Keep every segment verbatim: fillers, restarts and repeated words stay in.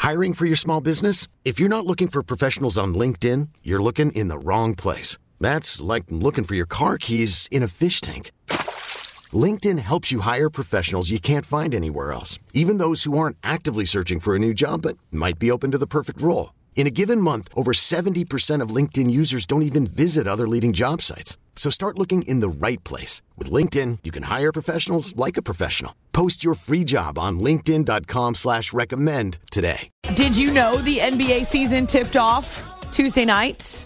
Hiring for your small business? If you're not looking for professionals on LinkedIn, you're looking in the wrong place. That's like looking for your car keys in a fish tank. LinkedIn helps you hire professionals you can't find anywhere else, even those who aren't actively searching for a new job but might be open to the perfect role. In a given month, over seventy percent of LinkedIn users don't even visit other leading job sites. So start looking in the right place. With LinkedIn, you can hire professionals like a professional. Post your free job on linkedin.com slash recommend today. Did you know the N B A season tipped off Tuesday night?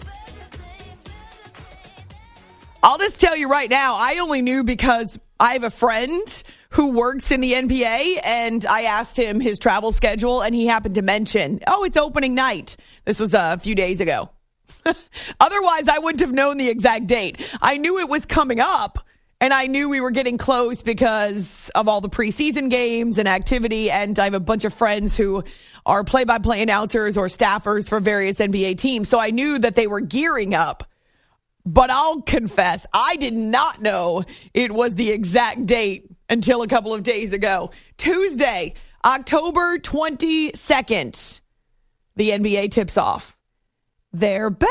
I'll just tell you right now, I only knew because I have a friend who works in the N B A, and I asked him his travel schedule, and he happened to mention, oh, it's opening night. This was a few days ago. Otherwise, I wouldn't have known the exact date. I knew it was coming up, and I knew we were getting close because of all the preseason games and activity, and I have a bunch of friends who are play-by-play announcers or staffers for various N B A teams, so I knew that they were gearing up. But I'll confess, I did not know it was the exact date until a couple of days ago. Tuesday, October twenty-second, the N B A tips off. They're back.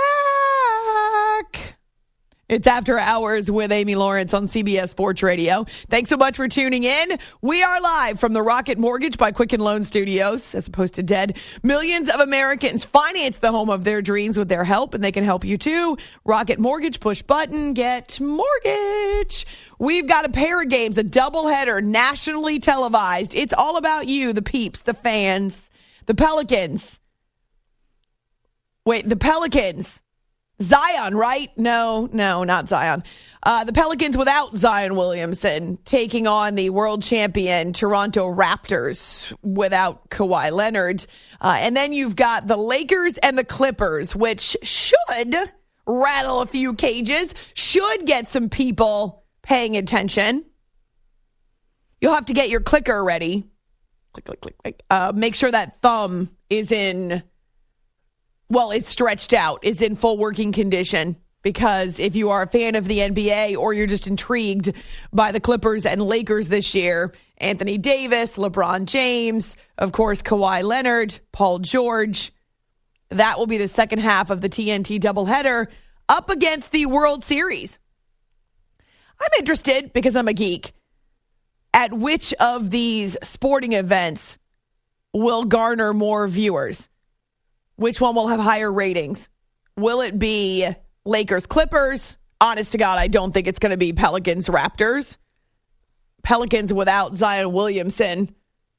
It's After Hours with Amy Lawrence on C B S Sports Radio. Thanks so much for tuning in. We are live from the Rocket Mortgage by Quicken Loan Studios, as opposed to dead. Millions of Americans finance the home of their dreams with their help, and they can help you too. Rocket Mortgage, push button, get mortgage. We've got a pair of games, a doubleheader, nationally televised. It's all about you, the peeps, the fans, the Pelicans. Wait, the Pelicans. Zion, right? No, no, not Zion. Uh, the Pelicans without Zion Williamson taking on the world champion Toronto Raptors without Kawhi Leonard. Uh, and then you've got the Lakers and the Clippers, which should rattle a few cages, should get some people paying attention. You'll have to get your clicker ready. Click, click, click, click. Uh, make sure that thumb is in... well, is stretched out, is in full working condition, because if you are a fan of the N B A or you're just intrigued by the Clippers and Lakers this year, Anthony Davis, LeBron James, of course, Kawhi Leonard, Paul George, that will be the second half of the T N T doubleheader up against the World Series. I'm interested, because I'm a geek, at which of these sporting events will garner more viewers. Which one will have higher ratings? Will it be Lakers Clippers? Honest to God, I don't think it's going to be Pelicans Raptors. Pelicans without Zion Williamson.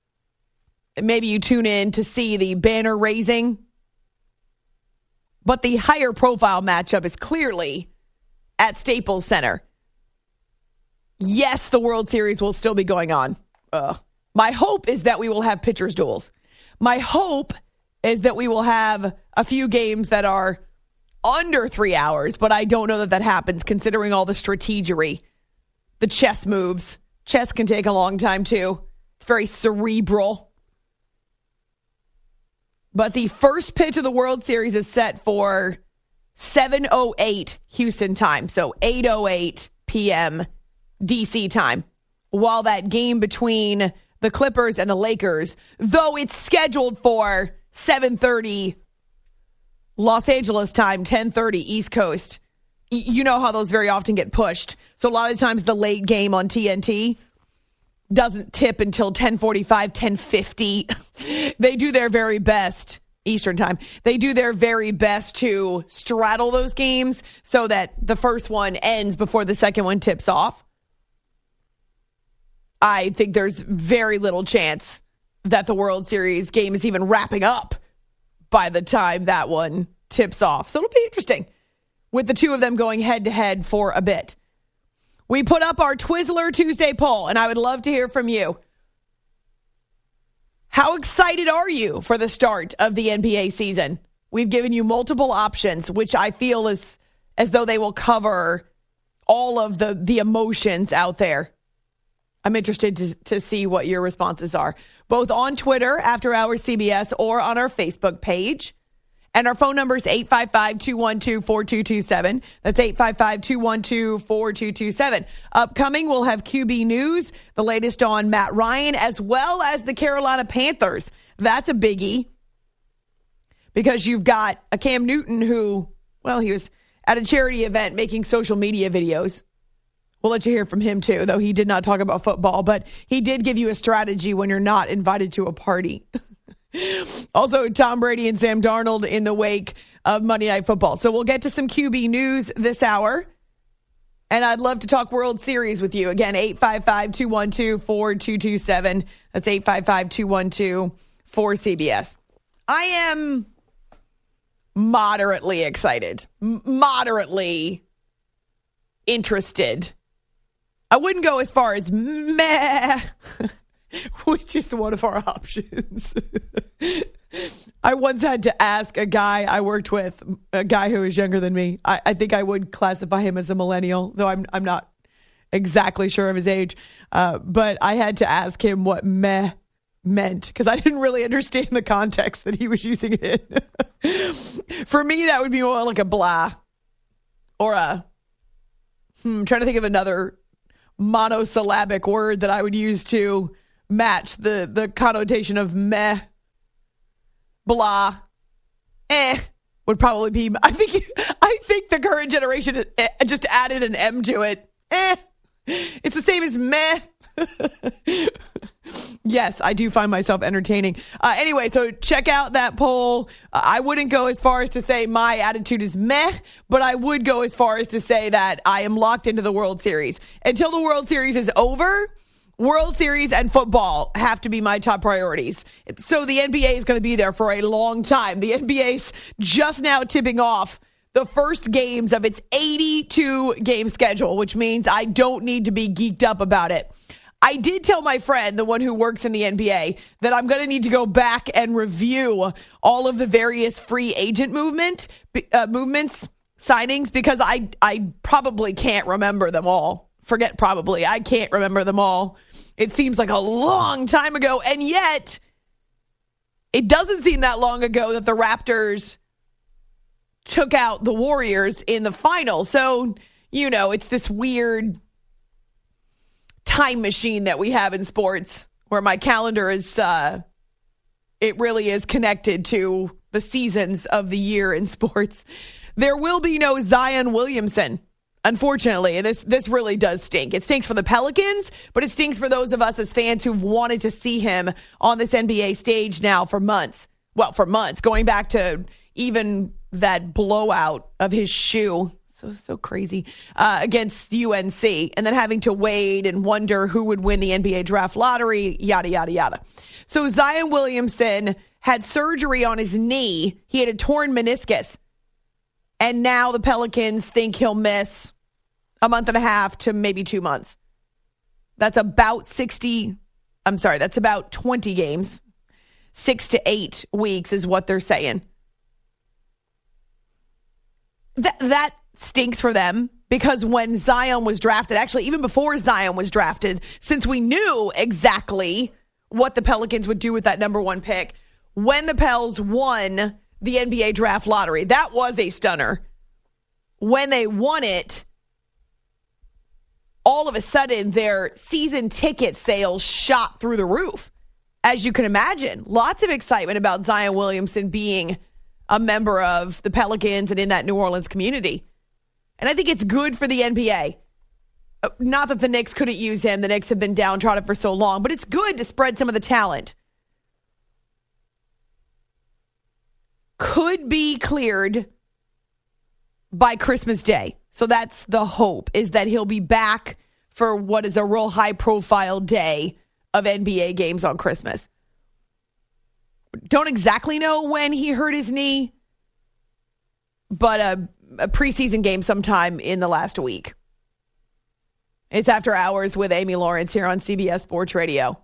Maybe you tune in to see the banner raising. But the higher profile matchup is clearly at Staples Center. Yes, the World Series will still be going on. Ugh. My hope is that we will have pitchers duels. My hope is that we will have a few games that are under three hours, but I don't know that that happens considering all the strategery, the chess moves. Chess can take a long time too. It's very cerebral. But the first pitch of the World Series is set for seven oh eight Houston time, so eight oh eight p.m. D C time, while that game between the Clippers and the Lakers, though it's scheduled for seven thirty Los Angeles time, ten thirty East Coast. Y- you know how those very often get pushed. So a lot of times the late game on T N T doesn't tip until ten forty-five, ten fifty. They do their very best, Eastern time. They do their very best to straddle those games so that the first one ends before the second one tips off. I think there's very little chance that the World Series game is even wrapping up by the time that one tips off. So it'll be interesting with the two of them going head-to-head for a bit. We put up our Twizzler Tuesday poll, and I would love to hear from you. How excited are you for the start of the N B A season? We've given you multiple options, which I feel is as though they will cover all of the, the emotions out there. I'm interested to, to see what your responses are, both on Twitter, After Hours C B S, or on our Facebook page. And our phone number is eight five five, two one two, four two two seven. That's eight five five, two one two, four two two seven. Upcoming, we'll have Q B News, the latest on Matt Ryan, as well as the Carolina Panthers. That's a biggie. because you've got a Cam Newton who, well, he was at a charity event making social media videos. We'll let you hear from him too, though he did not talk about football, but he did give you a strategy when you're not invited to a party. Also, Tom Brady and Sam Darnold in the wake of Monday Night Football. So we'll get to some Q B news this hour. And I'd love to talk World Series with you. Again, eight five five, two one two, four two two seven. That's eight five five, two one two, four C B S. I am moderately excited, M- moderately interested. I wouldn't go as far as meh, which is one of our options. I once had to ask a guy I worked with, a guy who is younger than me. I, I think I would classify him as a millennial, though I'm I'm not exactly sure of his age. Uh, but I had to ask him what meh meant because I didn't really understand the context that he was using it in. For me, that would be more like a blah or a, hmm, I'm trying to think of another monosyllabic word that I would use to match the, the connotation of meh, blah, eh, would probably be, I think, I think the current generation just added an M to it. Eh, it's the same as meh. Yes, I do find myself entertaining. Uh, anyway, so check out that poll. Uh, I wouldn't go as far as to say my attitude is meh, but I would go as far as to say that I am locked into the World Series. Until the World Series is over, World Series and football have to be my top priorities. So the N B A is going to be there for a long time. The N B A's just now tipping off the first games of its eighty-two game schedule, which means I don't need to be geeked up about it. I did tell my friend, the one who works in the N B A, that I'm going to need to go back and review all of the various free agent movement uh, movements, signings, because I I probably can't remember them all. Forget probably. I can't remember them all. It seems like a long time ago, and yet it doesn't seem that long ago that the Raptors took out the Warriors in the final. So, you know, it's this weird time machine that we have in sports where my calendar is, uh, it really is connected to the seasons of the year in sports. There will be no Zion Williamson, unfortunately. And this, this really does stink. It stinks for the Pelicans, but it stinks for those of us as fans who've wanted to see him on this N B A stage now for months. Well, for months, going back to even that blowout of his shoe. So, so crazy, uh, against U N C, and then having to wait and wonder who would win the N B A draft lottery, yada, yada, yada. So Zion Williamson had surgery on his knee. He had a torn meniscus. And now the Pelicans think he'll miss a month and a half to maybe two months. That's about sixty, I'm sorry, that's about twenty games. Six to eight weeks is what they're saying. That, that stinks for them because when Zion was drafted, actually even before Zion was drafted, since we knew exactly what the Pelicans would do with that number one pick, when the Pels won the N B A draft lottery, that was a stunner. When they won it, all of a sudden their season ticket sales shot through the roof. As you can imagine, lots of excitement about Zion Williamson being a member of the Pelicans and in that New Orleans community. And I think it's good for the N B A. Not that the Knicks couldn't use him. The Knicks have been downtrodden for so long, but it's good to spread some of the talent. Could be cleared by Christmas Day. So that's the hope, is that he'll be back for what is a real high-profile day of N B A games on Christmas. Don't exactly know when he hurt his knee, but a, a preseason game sometime in the last week. It's After Hours with Amy Lawrence here on C B S Sports Radio.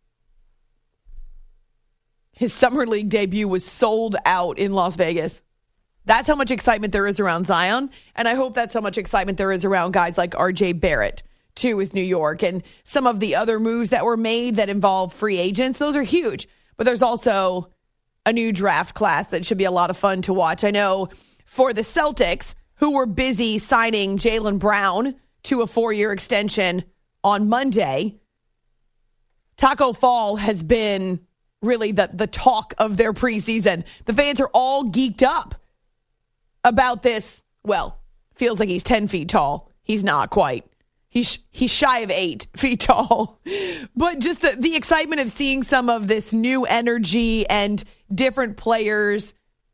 His Summer League debut was sold out in Las Vegas. That's how much excitement there is around Zion, and I hope that's how much excitement there is around guys like R J Barrett, too, with New York, and some of the other moves that were made that involve free agents. Those are huge. But there's also a new draft class that should be a lot of fun to watch. I know for the Celtics, who were busy signing Jaylen Brown to a four-year extension on Monday, Taco Fall has been really the, the talk of their preseason. The fans are all geeked up about this. Well, feels like he's ten feet tall. He's not quite. He's he's shy of eight feet tall. But just the, the excitement of seeing some of this new energy and different players.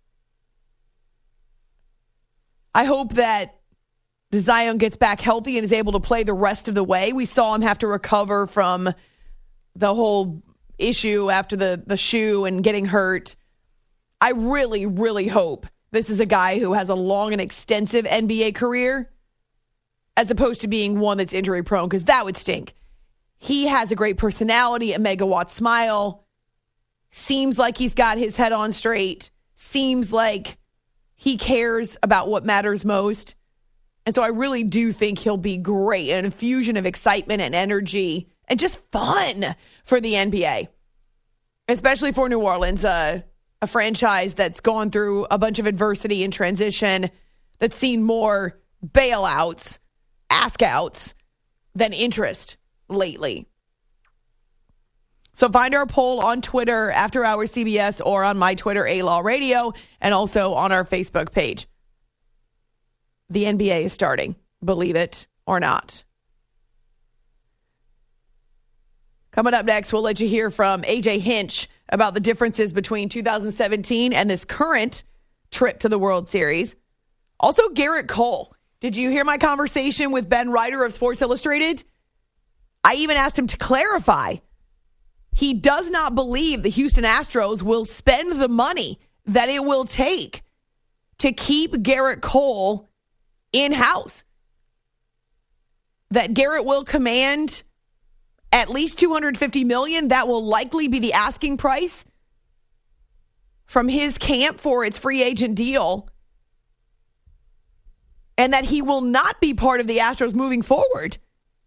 I hope that Zion gets back healthy and is able to play the rest of the way. We saw him have to recover from the whole issue after the, the shoe and getting hurt. I really, really hope this is a guy who has a long and extensive N B A career as opposed to being one that's injury prone, because that would stink. He has a great personality, a megawatt smile, seems like he's got his head on straight, seems like he cares about what matters most. And so I really do think he'll be great, an infusion of excitement and energy and just fun for the N B A, especially for New Orleans, uh, a franchise that's gone through a bunch of adversity and transition, that's seen more bailouts, ask-outs than interest lately. So find our poll on Twitter, After Hours C B S, or on my Twitter, A-Law Radio, and also on our Facebook page. The N B A is starting, believe it or not. Coming up next, we'll let you hear from A J Hinch about the differences between two thousand seventeen and this current trip to the World Series. Also, Garrett Cole. Did you hear my conversation with Ben Ryder of Sports Illustrated? I even asked him to clarify. He does not believe the Houston Astros will spend the money that it will take to keep Garrett Cole in-house. That Garrett will command at least two hundred fifty million dollars. That will likely be the asking price from his camp for its free agent deal. And that he will not be part of the Astros moving forward.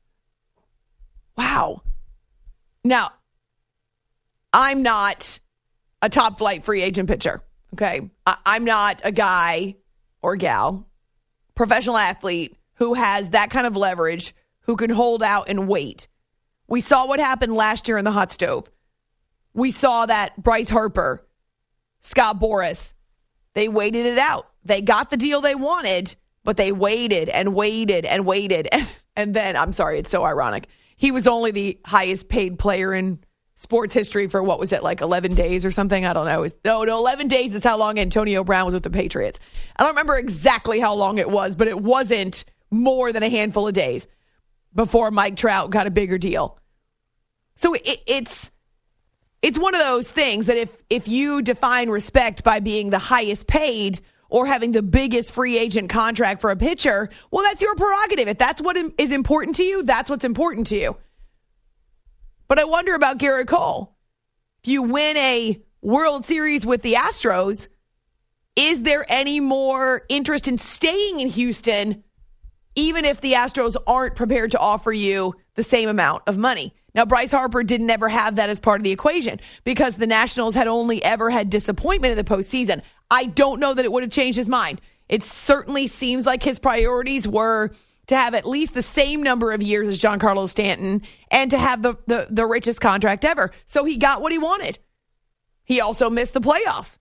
Wow. Now, I'm not a top flight free agent pitcher. Okay. I- I'm not a guy or gal, professional athlete who has that kind of leverage, who can hold out and wait. We saw what happened last year in the hot stove. We saw that Bryce Harper, Scott Boras, they waited it out. They got the deal they wanted, but they waited and waited and waited. And, and then, I'm sorry, it's so ironic. He was only the highest paid player in sports history for, what was it, like eleven days or something? I don't know. It's, no, no, eleven days is how long Antonio Brown was with the Patriots. I don't remember exactly how long it was, but it wasn't more than a handful of days before Mike Trout got a bigger deal. So it, it's it's one of those things that if if you define respect by being the highest paid or having the biggest free agent contract for a pitcher, well, that's your prerogative. If that's what is important to you, that's what's important to you. But I wonder about Garrett Cole. If you win a World Series with the Astros, is there any more interest in staying in Houston, even if the Astros aren't prepared to offer you the same amount of money? Now, Bryce Harper didn't ever have that as part of the equation because the Nationals had only ever had disappointment in the postseason. I don't know that it would have changed his mind. It certainly seems like his priorities were to have at least the same number of years as Giancarlo Stanton and to have the, the, the richest contract ever. So he got what he wanted. He also missed the playoffs.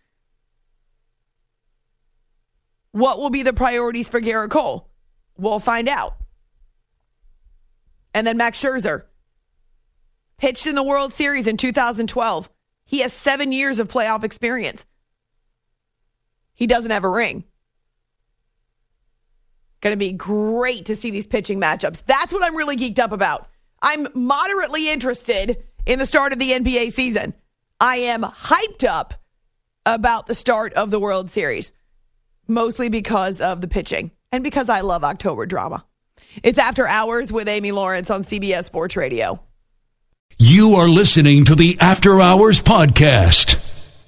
What will be the priorities for Garrett Cole? We'll find out. And then Max Scherzer pitched in the World Series in two thousand twelve. He has seven years of playoff experience. He doesn't have a ring. Going to be great to see these pitching matchups. That's what I'm really geeked up about. I'm moderately interested in the start of the N B A season. I am hyped up about the start of the World Series, mostly because of the pitching and because I love October drama. It's After Hours with Amy Lawrence on C B S Sports Radio. You are listening to the After Hours Podcast.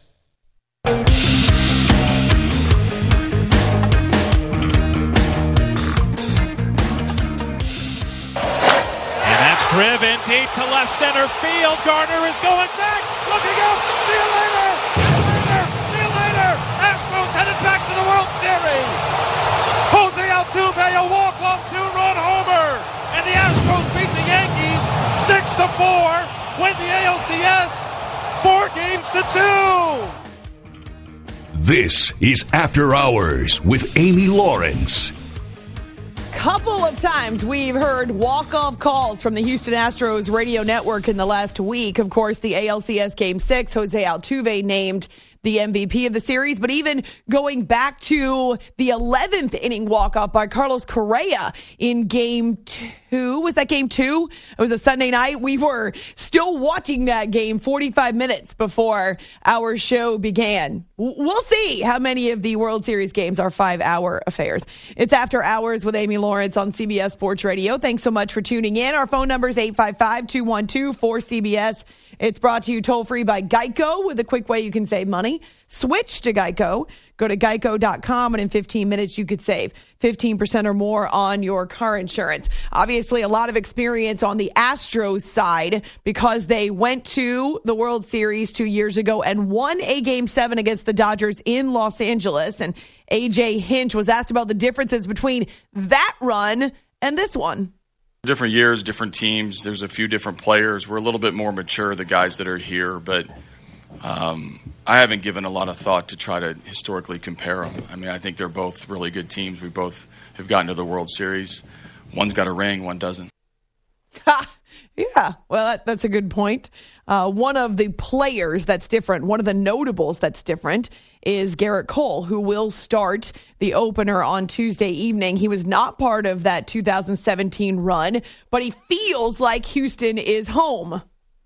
Driven deep to left center field. Gardner is going back. Looking up. See you later. See you later. See you later. Astros headed back to the World Series. Jose Altuve, a walk-off two-run homer. And the Astros beat the Yankees six to four. Win the A L C S. Four games to two. This is After Hours with Amy Lawrence. Couple of times we've heard walk-off calls from the Houston Astros radio network in the last week. Of course, the A L C S Game six, Jose Altuve named the M V P of the series, but even going back to the eleventh inning walk-off by Carlos Correa in game two. Was that game two? It was a Sunday night. We were still watching that game forty-five minutes before our show began. We'll see how many of the World Series games are five-hour affairs. It's After Hours with Amy Lawrence on C B S Sports Radio. Thanks so much for tuning in. Our phone number is eight five five, two one two, four C B S. It's brought to you toll-free by Geico with a quick way you can save money. Switch to Geico. Go to geico dot com, and in fifteen minutes, you could save fifteen percent or more on your car insurance. Obviously, a lot of experience on the Astros side because they went to the World Series two years ago and won a Game seven against the Dodgers in Los Angeles. And A J Hinch was asked about the differences between that run and this one. Different years, different teams. There's a few different players. We're a little bit more mature, the guys that are here, but um, I haven't given a lot of thought to try to historically compare them. I mean, I think they're both really good teams. We both have gotten to the World Series. One's got a ring, one doesn't. Ha! Yeah, well, that, that's a good point. Uh, one of the players that's different, one of the notables that's different, is Gerrit Cole, who will start the opener on Tuesday evening. He was not part of that two thousand seventeen run, but he feels like Houston is home.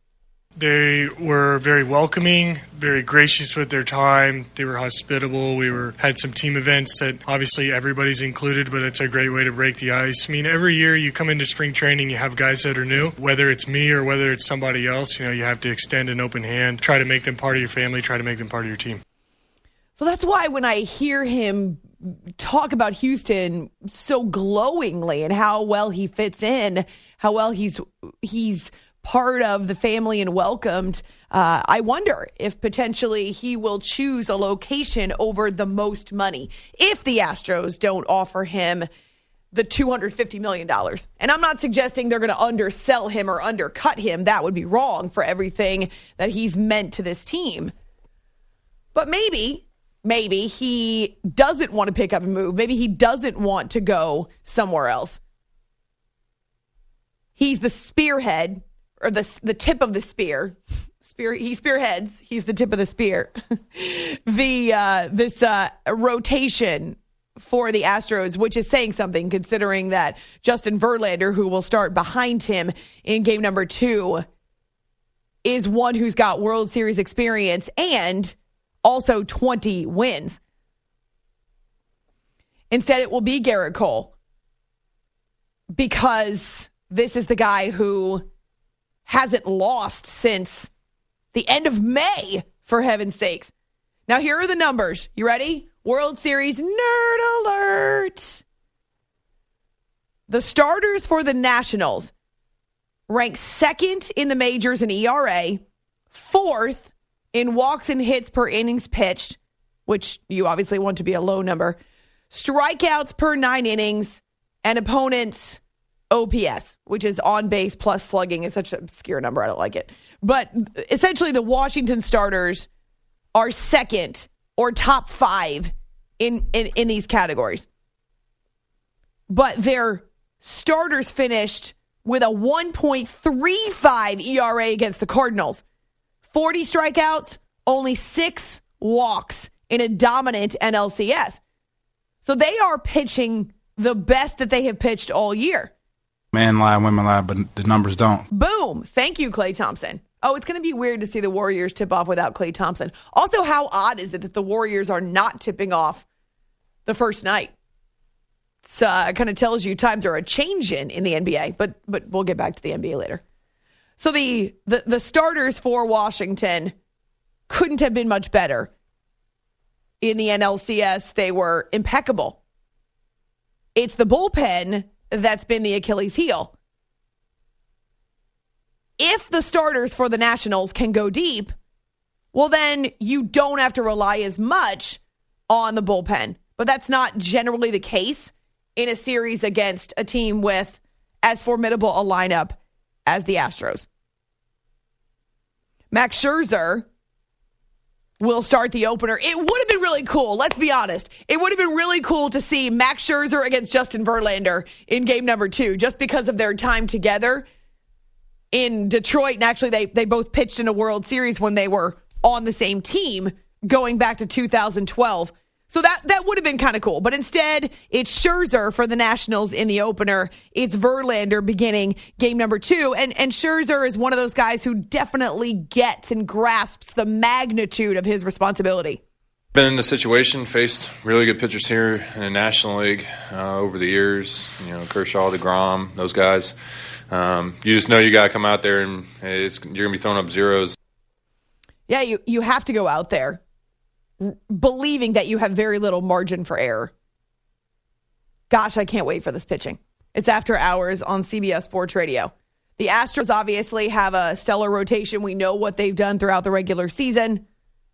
They were very welcoming, very gracious with their time. They were hospitable. We were had some team events that obviously everybody's included, but it's a great way to break the ice. I mean, every year you come into spring training, you have guys that are new. Whether it's me or whether it's somebody else, you know, you have to extend an open hand, try to make them part of your family, try to make them part of your team. So that's why when I hear him talk about Houston so glowingly and how well he fits in, how well he's he's part of the family and welcomed, uh, I wonder if potentially he will choose a location over the most money if the Astros don't offer him the two hundred fifty million dollars. And I'm not suggesting they're going to undersell him or undercut him. That would be wrong for everything that he's meant to this team. But maybe, maybe he doesn't want to pick up and move. Maybe he doesn't want to go somewhere else. He's the spearhead, or the the tip of the spear. Spear. He spearheads. He's the tip of the spear. the uh, this uh, rotation for the Astros, which is saying something considering that Justin Verlander, who will start behind him in game number two, is one who's got World Series experience and also twenty wins. Instead, it will be Gerrit Cole because this is the guy who hasn't lost since the end of May, for heaven's sakes. Now, here are the numbers. You ready? World Series nerd alert. The starters for the Nationals rank second in the majors in E R A, fourth in walks and hits per innings pitched, which you obviously want to be a low number, strikeouts per nine innings, and opponents' O P S, which is on base plus slugging. Is such an obscure number. I don't like it. But essentially, the Washington starters are second or top five in, in, in these categories. But their starters finished with a one point three five E R A against the Cardinals. forty strikeouts, only six walks in a dominant N L C S. So they are pitching the best that they have pitched all year. Men lie, women lie, but the numbers don't. Boom. Thank you, Klay Thompson. Oh, it's going to be weird to see the Warriors tip off without Klay Thompson. Also, how odd is it that the Warriors are not tipping off the first night? So uh, it kind of tells you times are a changing in the N B A, but but we'll get back to the N B A later. So the, the, the starters for Washington couldn't have been much better. In the N L C S, they were impeccable. It's the bullpen that's been the Achilles heel. If the starters for the Nationals can go deep, well, then you don't have to rely as much on the bullpen. But that's not generally the case in a series against a team with as formidable a lineup as the Astros. Max Scherzer will start the opener. It would have been really cool. Let's be honest. It would have been really cool to see Max Scherzer against Justin Verlander in game number two, just because of their time together in Detroit. And actually, they, they both pitched in a World Series when they were on the same team going back to two thousand twelve. So that, that would have been kind of cool. But instead, it's Scherzer for the Nationals in the opener. It's Verlander beginning game number two. And, and Scherzer is one of those guys who definitely gets and grasps the magnitude of his responsibility. Been in the situation, faced really good pitchers here in the National League uh, over the years. You know, Kershaw, DeGrom, those guys. Um, you just know you got to come out there and it's, you're going to be throwing up zeros. Yeah, you, you have to go out there believing that you have very little margin for error. Gosh, I can't wait for this pitching. It's After Hours on C B S Sports Radio. The Astros obviously have a stellar rotation. We know what they've done throughout the regular season.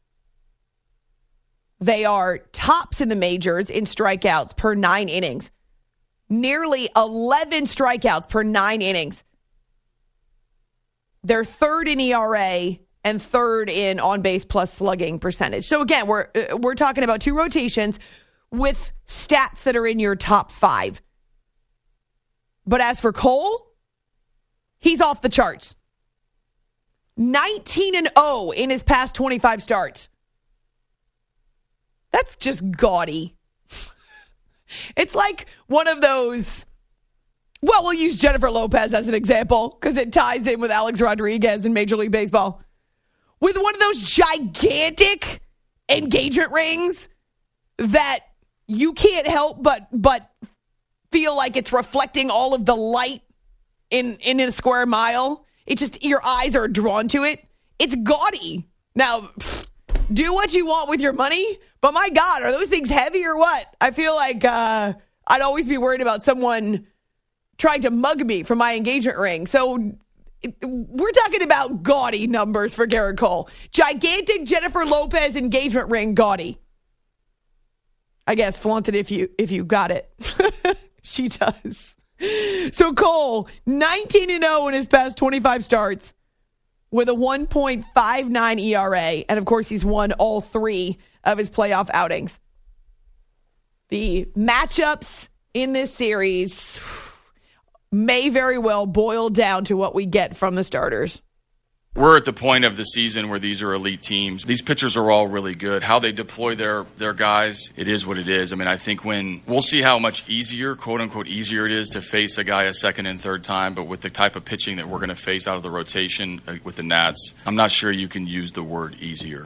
They are tops in the majors in strikeouts per nine innings. Nearly eleven strikeouts per nine innings. They're third in E R A and third in on-base plus slugging percentage. So again, we're we're talking about two rotations with stats that are in your top five. But as for Cole, he's off the charts. nineteen and oh in his past twenty-five starts. That's just gaudy. It's like one of those, well, we'll use Jennifer Lopez as an example because it ties in with Alex Rodriguez in Major League Baseball. With one of those gigantic engagement rings that you can't help but but feel like it's reflecting all of the light in, in a square mile. It just, your eyes are drawn to it. It's gaudy. Now, do what you want with your money, but my God, are those things heavy or what? I feel like uh, I'd always be worried about someone trying to mug me for my engagement ring. So we're talking about gaudy numbers for Gerrit Cole. Gigantic Jennifer Lopez engagement ring, gaudy. I guess flaunt it if you if you got it. She does. So Cole, nineteen and oh in his past twenty-five starts with a one point five nine E R A. And of course, he's won all three of his playoff outings. The matchups in this series may very well boil down to what we get from the starters. We're at the point of the season where these are elite teams. These pitchers are all really good. How they deploy their, their guys, it is what it is. I mean, I think when we'll see how much easier, quote unquote, easier it is to face a guy a second and third time, but with the type of pitching that we're going to face out of the rotation with the Nats, I'm not sure you can use the word easier.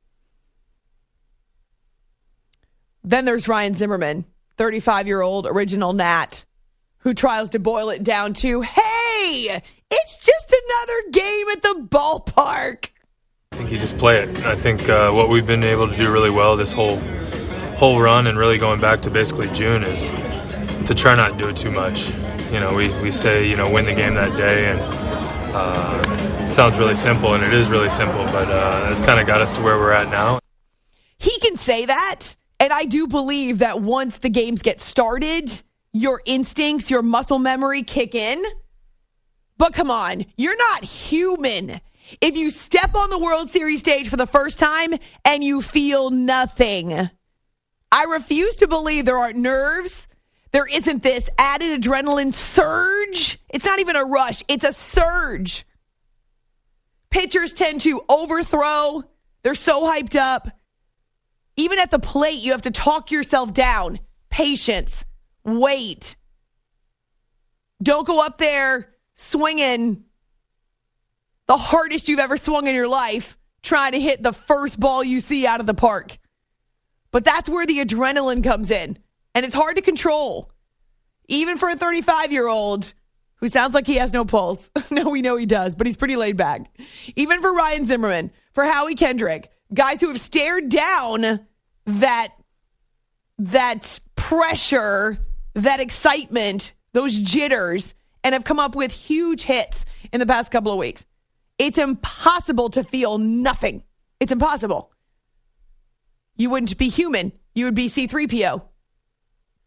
Then there's Ryan Zimmerman, thirty-five-year-old original Nat, who tries to boil it down to, hey, it's just another game at the ballpark. I think you just play it. I think uh, what we've been able to do really well this whole whole run and really going back to basically June is to try not to do it too much. You know, we, we say, you know, win the game that day, and uh, it sounds really simple, and it is really simple, but uh, it's kind of got us to where we're at now. He can say that, and I do believe that once the games get started, your instincts, your muscle memory kick in. But come on, you're not human if you step on the World Series stage for the first time and you feel nothing. I refuse to believe there aren't nerves. There isn't this added adrenaline surge. It's not even a rush. It's a surge. Pitchers tend to overthrow. They're so hyped up. Even at the plate, you have to talk yourself down. Patience. Wait. Don't go up there swinging the hardest you've ever swung in your life, trying to hit the first ball you see out of the park. But that's where the adrenaline comes in, and it's hard to control. Even for a thirty-five-year-old who sounds like he has no pulse. No, we know he does, but he's pretty laid back. Even for Ryan Zimmerman, for Howie Kendrick, guys who have stared down that, that pressure, that excitement, those jitters, and have come up with huge hits in the past couple of weeks. It's impossible to feel nothing. It's impossible. You wouldn't be human. You would be C three P O.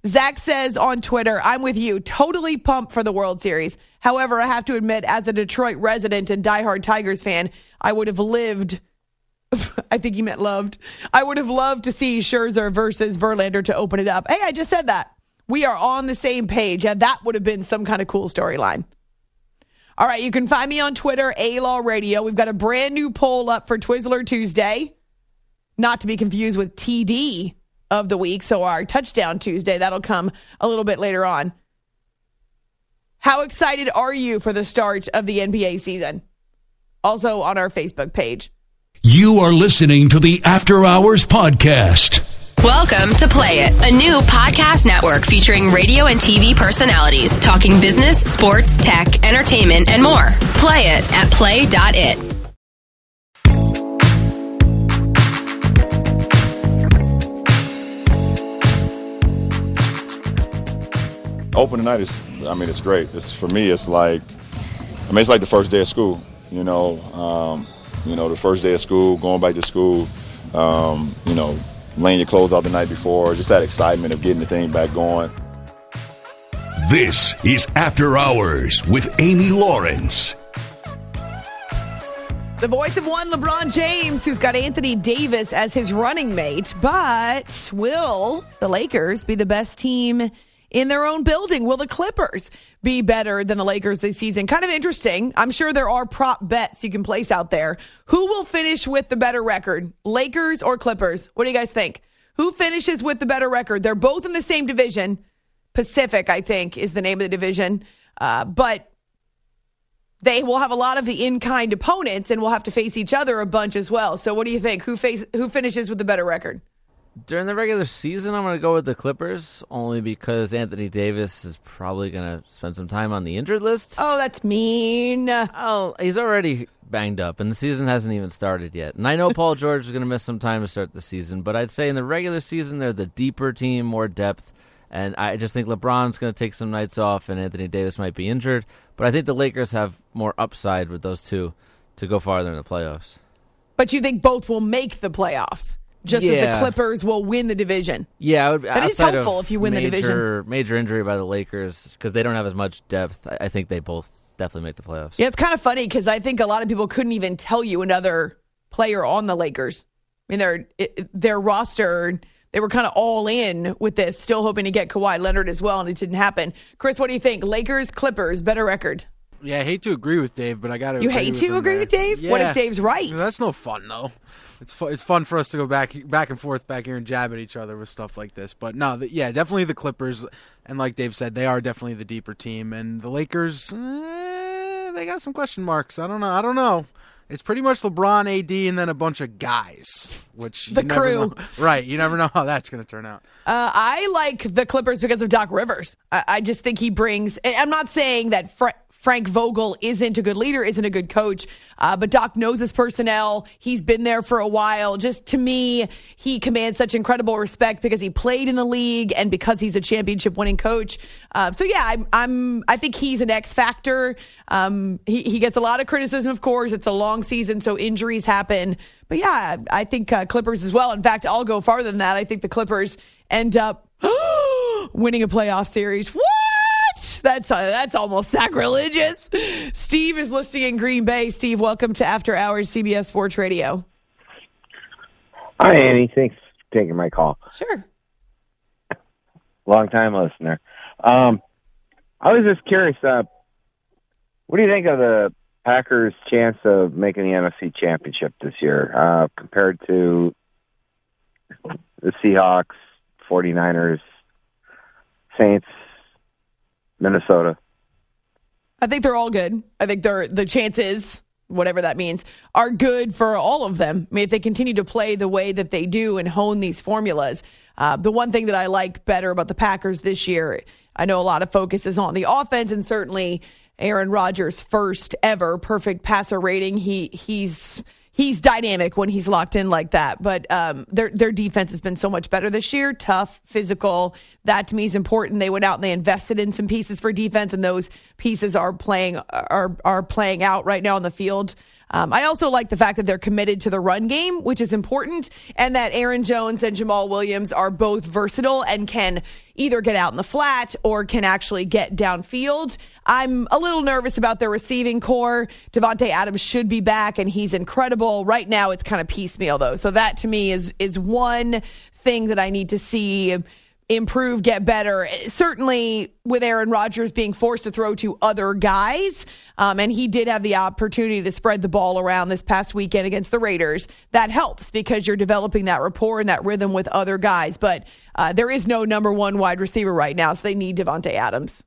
Zach says on Twitter, I'm with you, totally pumped for the World Series. However, I have to admit, as a Detroit resident and diehard Tigers fan, I would have lived, I think he meant loved, I would have loved to see Scherzer versus Verlander to open it up. Hey, I just said that. We are on the same page. Yeah, that would have been some kind of cool storyline. All right, you can find me on Twitter, A-Law Radio. We've got a brand new poll up for Twizzler Tuesday, not to be confused with T D of the week, so our Touchdown Tuesday, that'll come a little bit later on. How excited are you for the start of the N B A season? Also on our Facebook page. You are listening to the After Hours Podcast. Welcome to Play It, a new podcast network featuring radio and T V personalities talking business, sports, tech, entertainment, and more. Play it at play dot it. Opening night is, I mean, it's great. It's for me, it's like, I mean, it's like the first day of school, you know, um, you know, the first day of school, going back to school, um, you know, laying your clothes out the night before, just that excitement of getting the thing back going. This is After Hours with Amy Lawrence. The voice of one, LeBron James, who's got Anthony Davis as his running mate. But will the Lakers be the best team in their own building? Will the Clippers be better than the Lakers this season? Kind of interesting. I'm sure there are prop bets you can place out there. Who will finish with the better record, Lakers or Clippers? What do you guys think? Who finishes with the better record? They're both in the same division. Pacific, I think, is the name of the division. Uh, but they will have a lot of the in-kind opponents and will have to face each other a bunch as well. So what do you think? Who face, who finishes with the better record? During the regular season, I'm going to go with the Clippers, only because Anthony Davis is probably going to spend some time on the injured list. Oh, that's mean. Oh, he's already banged up, and the season hasn't even started yet. And I know Paul George is going to miss some time to start the season, but I'd say in the regular season, they're the deeper team, more depth, and I just think LeBron's going to take some nights off, and Anthony Davis might be injured. But I think the Lakers have more upside with those two to go farther in the playoffs. But you think both will make the playoffs? Just yeah. that the Clippers will win the division. Yeah, it would, that is helpful if you win major, the division. Major injury by the Lakers because they don't have as much depth. I, I think they both definitely make the playoffs. Yeah, it's kind of funny because I think a lot of people couldn't even tell you another player on the Lakers. I mean, their their roster, they were kind of all in with this, still hoping to get Kawhi Leonard as well, and it didn't happen. Chris, what do you think? Lakers, Clippers, better record? Yeah, I hate to agree with Dave, but I got to. You agree hate with to him agree there. with Dave? Yeah. What if Dave's right? That's no fun, though. It's fun. It's fun for us to go back, back and forth, back here and jab at each other with stuff like this. But no, the, yeah, definitely the Clippers, and like Dave said, they are definitely the deeper team. And the Lakers, eh, they got some question marks. I don't know. I don't know. It's pretty much LeBron, A D, and then a bunch of guys, which the you never crew, know. Right? You never know how that's going to turn out. Uh, I like the Clippers because of Doc Rivers. I, I just think he brings. And I'm not saying that. Fr- Frank Vogel isn't a good leader, isn't a good coach, uh, but Doc knows his personnel. He's been there for a while. Just to me, he commands such incredible respect because he played in the league and because he's a championship-winning coach. Uh, so yeah, I'm, I'm. I think he's an X factor. Um, he, he gets a lot of criticism, of course. It's a long season, so injuries happen. But yeah, I think uh, Clippers as well. In fact, I'll go farther than that. I think the Clippers end up winning a playoff series. What? That's uh, that's almost sacrilegious. Steve is listening in Green Bay. Steve, welcome to After Hours C B S Sports Radio. Hi, Annie. Thanks for taking my call. Sure. Long time listener. Um, I was just curious. Uh, what do you think of the Packers' chance of making the N F C Championship this year uh, compared to the Seahawks, forty-niners, Saints, Minnesota? I think they're all good. I think they're the chances, whatever that means, are good for all of them. I mean, if they continue to play the way that they do and hone these formulas. Uh, the one thing that I like better about the Packers this year, I know a lot of focus is on the offense, and certainly Aaron Rodgers' first ever perfect passer rating. He he's he's dynamic when he's locked in like that. But um, their their defense has been so much better this year. Tough, physical. That to me is important. They went out and they invested in some pieces for defense, and those pieces are playing are are playing out right now on the field. Um, I also like the fact that they're committed to the run game, which is important, and that Aaron Jones and Jamal Williams are both versatile and can either get out in the flat or can actually get downfield. I'm a little nervous about their receiving core. Davante Adams should be back, and he's incredible. Right now, it's kind of piecemeal, though. So that, to me, is is one thing that I need to see improve, get better. Certainly with Aaron Rodgers being forced to throw to other guys, um, and he did have the opportunity to spread the ball around this past weekend against the Raiders. That helps because you're developing that rapport and that rhythm with other guys. But uh, there is no number one wide receiver right now, so they need Davante Adams.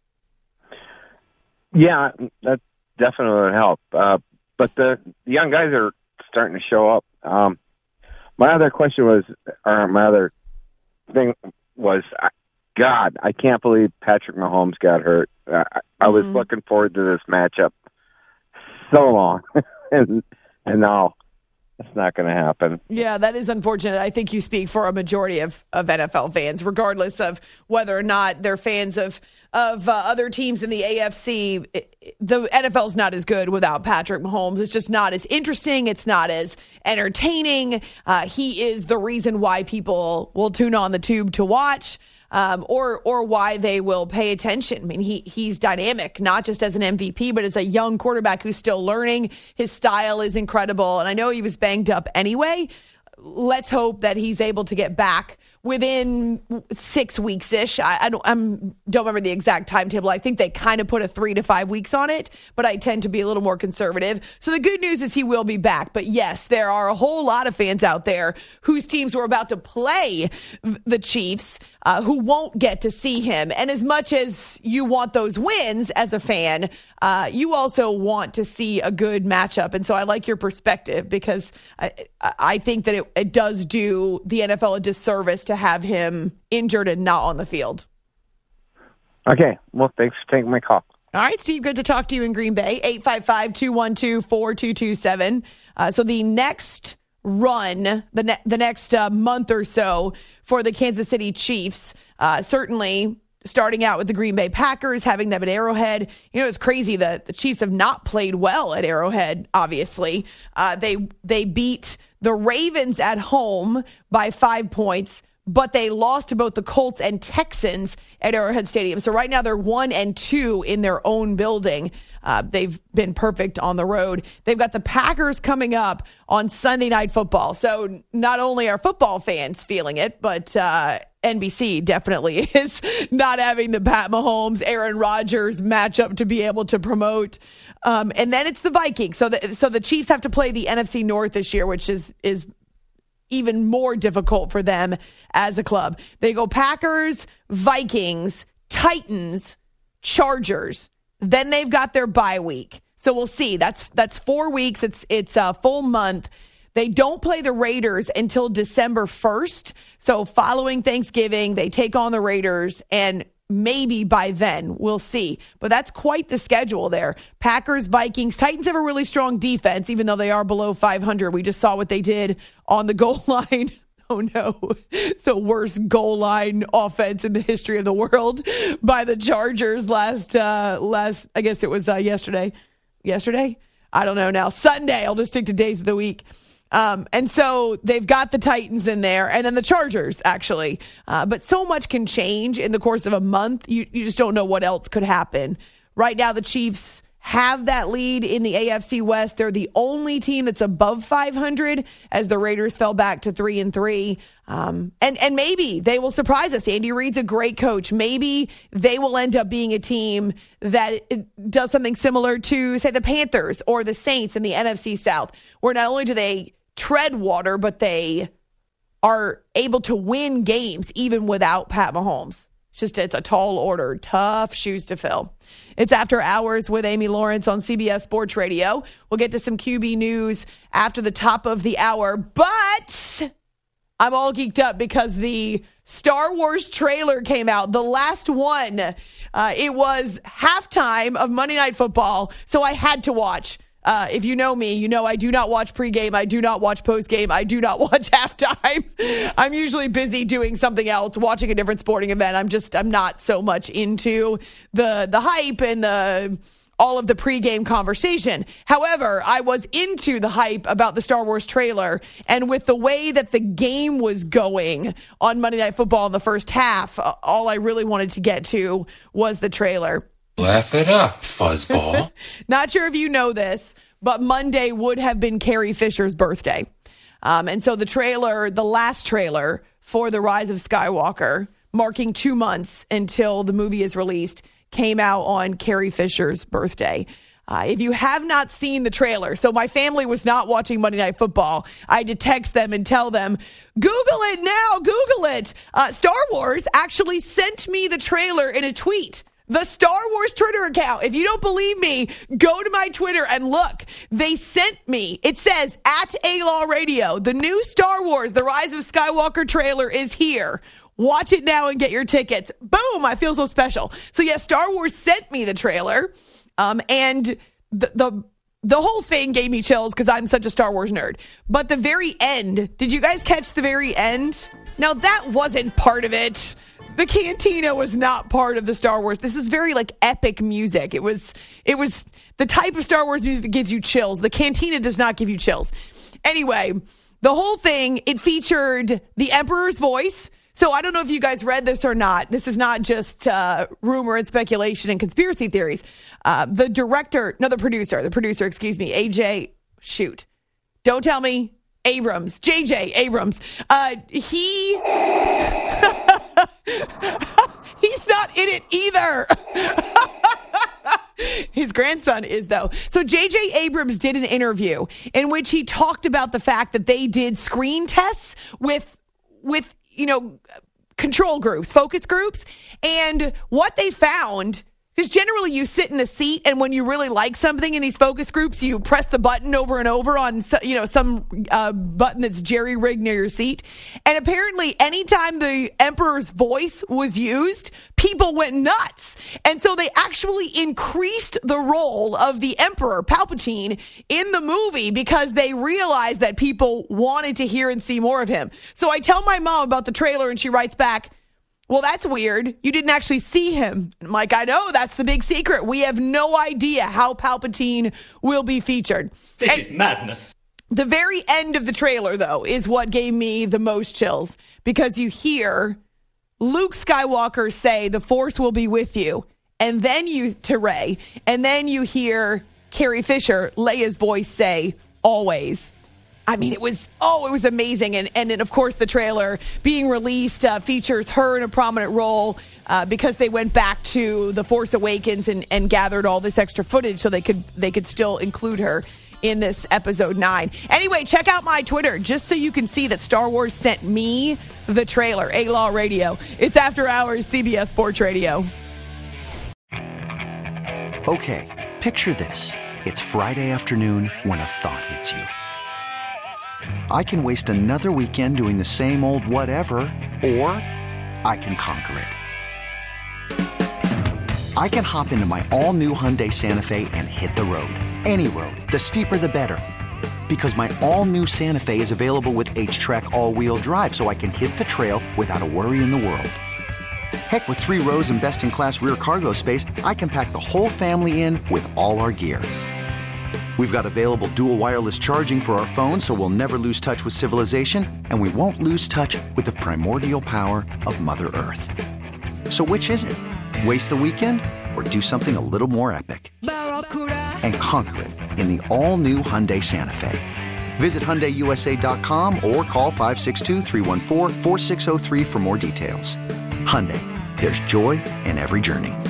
Yeah, that definitely would help. Uh, but the, the young guys are starting to show up. Um, my other question was, or my other thing was, God, I can't believe Patrick Mahomes got hurt. Uh, I was mm-hmm. looking forward to this matchup so long, and and now it's not going to happen. Yeah, that is unfortunate. I think you speak for a majority of, of N F L fans, regardless of whether or not they're fans of of uh, other teams in the A F C. The N F L is not as good without Patrick Mahomes. It's just not as interesting. It's not as entertaining. Uh, he is the reason why people will tune on the tube to watch. Um, or or why they will pay attention. I mean, he he's dynamic, not just as an M V P, but as a young quarterback who's still learning. His style is incredible, and I know he was banged up anyway. Let's hope that he's able to get back within six weeks-ish. I, I don't I'm, don't remember the exact timetable. I think they kind of put a three to five weeks on it, but I tend to be a little more conservative. So the good news is he will be back. But yes, there are a whole lot of fans out there whose teams were about to play the Chiefs uh, who won't get to see him. And as much as you want those wins as a fan, uh, you also want to see a good matchup. And so I like your perspective because I, I think that it, it does do the N F L a disservice to have him injured and not on the field. Okay. Well, thanks for taking my call. All right, Steve, good to talk to you in Green Bay. eight five five, two one two, four two two seven. Uh, so the next run, the, ne- the next uh, month or so for the Kansas City Chiefs, uh, certainly starting out with the Green Bay Packers, having them at Arrowhead. You know, it's crazy that the Chiefs have not played well at Arrowhead, obviously. Uh, they they beat the Ravens at home by five points, but they lost to both the Colts and Texans at Arrowhead Stadium. So right now they're one and two in their own building. Uh, they've been perfect on the road. They've got the Packers coming up on Sunday Night Football. So not only are football fans feeling it, but uh, N B C definitely is not having the Pat Mahomes, Aaron Rodgers matchup to be able to promote. Um, and then it's the Vikings. So the, so the Chiefs have to play the N F C North this year, which is is even more difficult for them as a club. They go Packers, Vikings, Titans, Chargers. Then they've got their bye week. So we'll see. That's that's four weeks. It's it's a full month. They don't play the Raiders until December first. So following Thanksgiving, they take on the Raiders, and maybe by then we'll see. But that's quite the schedule there. Packers, Vikings, Titans have a really strong defense, even though they are below five hundred. We just saw what they did on the goal line. Oh, no. It's the worst goal line offense in the history of the world by the Chargers last, uh, last I guess it was uh, yesterday. Yesterday? I don't know now. Sunday. I'll just stick to days of the week. Um, and so they've got the Titans in there and then the Chargers, actually. Uh, but so much can change in the course of a month. You, you just don't know what else could happen. Right now, the Chiefs have that lead in the A F C West. They're the only team that's above five hundred as the Raiders fell back to three and three. Um, and, and maybe they will surprise us. Andy Reid's a great coach. Maybe they will end up being a team that does something similar to, say, the Panthers or the Saints in the N F C South, where not only do they tread water, but they are able to win games even without Pat Mahomes. It's just, it's a tall order, tough shoes to fill. It's After Hours with Amy Lawrence on C B S Sports Radio. We'll get to some Q B news after the top of the hour, but I'm all geeked up because the Star Wars trailer came out, the last one. Uh, it was halftime of Monday Night Football, so I had to watch. Uh, if you know me, you know I do not watch pregame. I do not watch postgame. I do not watch halftime. I'm usually busy doing something else, watching a different sporting event. I'm just, I'm not so much into the the hype and the all of the pregame conversation. However, I was into the hype about the Star Wars trailer, and with the way that the game was going on Monday Night Football in the first half, uh, all I really wanted to get to was the trailer. Laugh it up, fuzzball. Not sure if you know this, but Monday would have been Carrie Fisher's birthday. Um, and so the trailer, the last trailer for The Rise of Skywalker, marking two months until the movie is released, came out on Carrie Fisher's birthday. Uh, if you have not seen the trailer, so my family was not watching Monday Night Football, I had to text them and tell them, Google it now, Google it. Uh, Star Wars actually sent me the trailer in a tweet. The Star Wars Twitter account. If you don't believe me, go to my Twitter and look. They sent me, it says, at A-Law Radio, the new Star Wars, The Rise of Skywalker trailer is here. Watch it now and get your tickets. Boom, I feel so special. So yeah, Star Wars sent me the trailer, um, and the, the the whole thing gave me chills because I'm such a Star Wars nerd. But the very end, did you guys catch the very end? Now, that wasn't part of it. The cantina was not part of the Star Wars. This is very like epic music. It was it was the type of Star Wars music that gives you chills. The cantina does not give you chills. Anyway, the whole thing, it featured the Emperor's voice. So I don't know if you guys read this or not. This is not just uh, rumor and speculation and conspiracy theories. Uh, the director, no, the producer, the producer, excuse me, A J, shoot. Don't tell me, Abrams, J J Abrams. Uh, he... He's not in it either. His grandson is, though. So J J Abrams did an interview in which he talked about the fact that they did screen tests with, with you know, control groups, focus groups. And what they found, because generally you sit in a seat and when you really like something in these focus groups, you press the button over and over on, you know, some uh, button that's jerry-rigged near your seat. And apparently anytime the Emperor's voice was used, people went nuts. And so they actually increased the role of the Emperor, Palpatine, in the movie because they realized that people wanted to hear and see more of him. So I tell my mom about the trailer and she writes back, well, that's weird. You didn't actually see him. I'm like, I know, that's the big secret. We have no idea how Palpatine will be featured. This and is madness. The very end of the trailer, though, is what gave me the most chills because you hear Luke Skywalker say, the Force will be with you. And then you, to Rey, and then you hear Carrie Fisher, Leia's voice, say, always. I mean, it was, oh, it was amazing. And, and then, of course, the trailer being released uh, features her in a prominent role uh, because they went back to The Force Awakens and, and gathered all this extra footage so they could they could still include her in this episode nine. Anyway, check out my Twitter just so you can see that Star Wars sent me the trailer. A-Law Radio. It's After Hours, C B S Sports Radio. Okay, picture this. It's Friday afternoon when a thought hits you. I can waste another weekend doing the same old whatever, or I can conquer it. I can hop into my all-new Hyundai Santa Fe and hit the road. Any road. The steeper, the better. Because my all-new Santa Fe is available with H-Track all-wheel drive, so I can hit the trail without a worry in the world. Heck, with three rows and best-in-class rear cargo space, I can pack the whole family in with all our gear. We've got available dual wireless charging for our phones, so we'll never lose touch with civilization, and we won't lose touch with the primordial power of Mother Earth. So which is it? Waste the weekend or do something a little more epic? And conquer it in the all-new Hyundai Santa Fe. Visit Hyundai U S A dot com or call five six two, three one four, four six zero three for more details. Hyundai, there's joy in every journey.